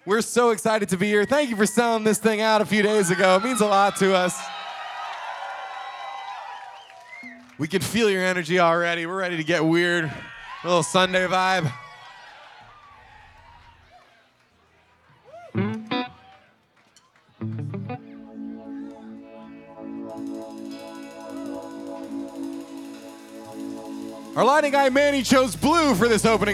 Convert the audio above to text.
We're so excited to be here. Thank you for selling this thing out a few days ago. It means a lot to us. We can feel your energy already. We're ready to get weird. A little Sunday vibe. Our lighting guy, Manny, chose blue for this opening.